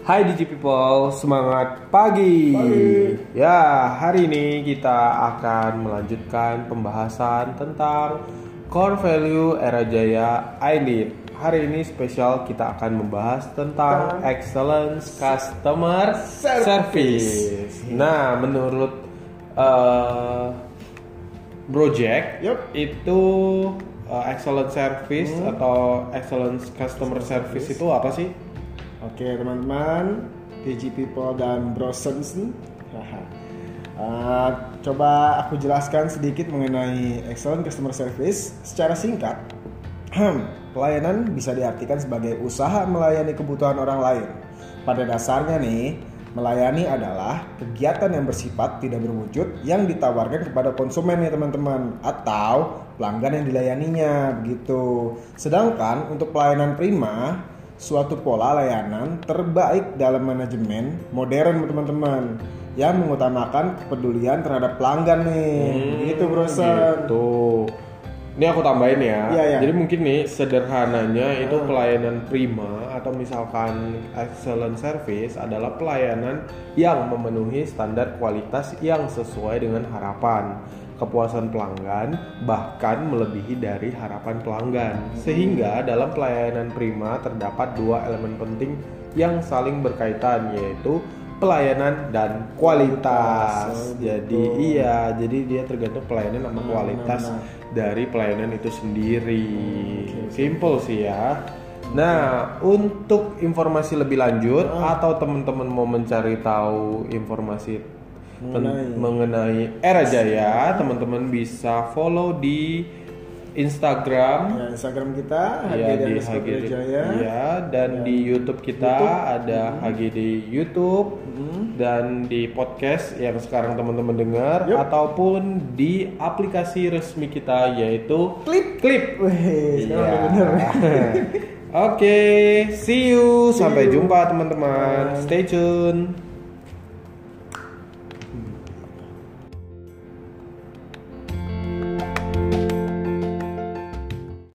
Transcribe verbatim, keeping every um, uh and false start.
Hai Digi People, semangat pagi. Pagi. Ya, hari ini kita akan melanjutkan pembahasan tentang core value era jaya iLead. Hari ini spesial kita akan membahas tentang Tentang excellence customer service. service. Nah, menurut uh, Bro Jack, Yup. itu uh, excellent service Hmm. atau excellence customer service itu apa sih? Oke teman-teman, D G People dan Brosens. uh, Coba aku jelaskan sedikit mengenai excellent customer service secara singkat. Pelayanan bisa diartikan sebagai usaha melayani kebutuhan orang lain. Pada dasarnya nih, melayani adalah kegiatan yang bersifat tidak berwujud yang ditawarkan kepada konsumen ya teman-teman, atau pelanggan yang dilayaninya begitu. Sedangkan untuk pelayanan prima, suatu pola layanan terbaik dalam manajemen modern teman-teman yang mengutamakan kepedulian terhadap pelanggan nih. Hmm, Gitu bro. Gitu. Ini aku tambahin ya. Iya, iya. Jadi mungkin nih sederhananya itu pelayanan prima atau misalkan excellent service adalah pelayanan yang memenuhi standar kualitas yang sesuai dengan harapan, kepuasan pelanggan, bahkan melebihi dari harapan pelanggan. Sehingga dalam pelayanan prima terdapat dua elemen penting yang saling berkaitan, yaitu pelayanan dan kualitas. Oh, Jadi gitu. iya, jadi dia tergantung pelayanan sama Benar, kualitas benar, benar. dari pelayanan itu sendiri. Oke. Simple sih ya. Nah, untuk informasi lebih lanjut Ah. atau teman-teman mau mencari tahu informasi ten- Mengenai- mengenai Era Jaya, teman-teman bisa follow di Instagram Ya, Instagram kita ya H G D di underscore H G D Jaya. ya, dan Dan di YouTube kita YouTube. ada H G D YouTube, Hmm. dan di podcast yang sekarang teman-teman dengar, Yup. ataupun di aplikasi resmi kita yaitu Klip. Klip. Wih, sekarang Iya. udah bener. Oke, see you. See Sampai you. jumpa teman-teman. Bye. Stay tune.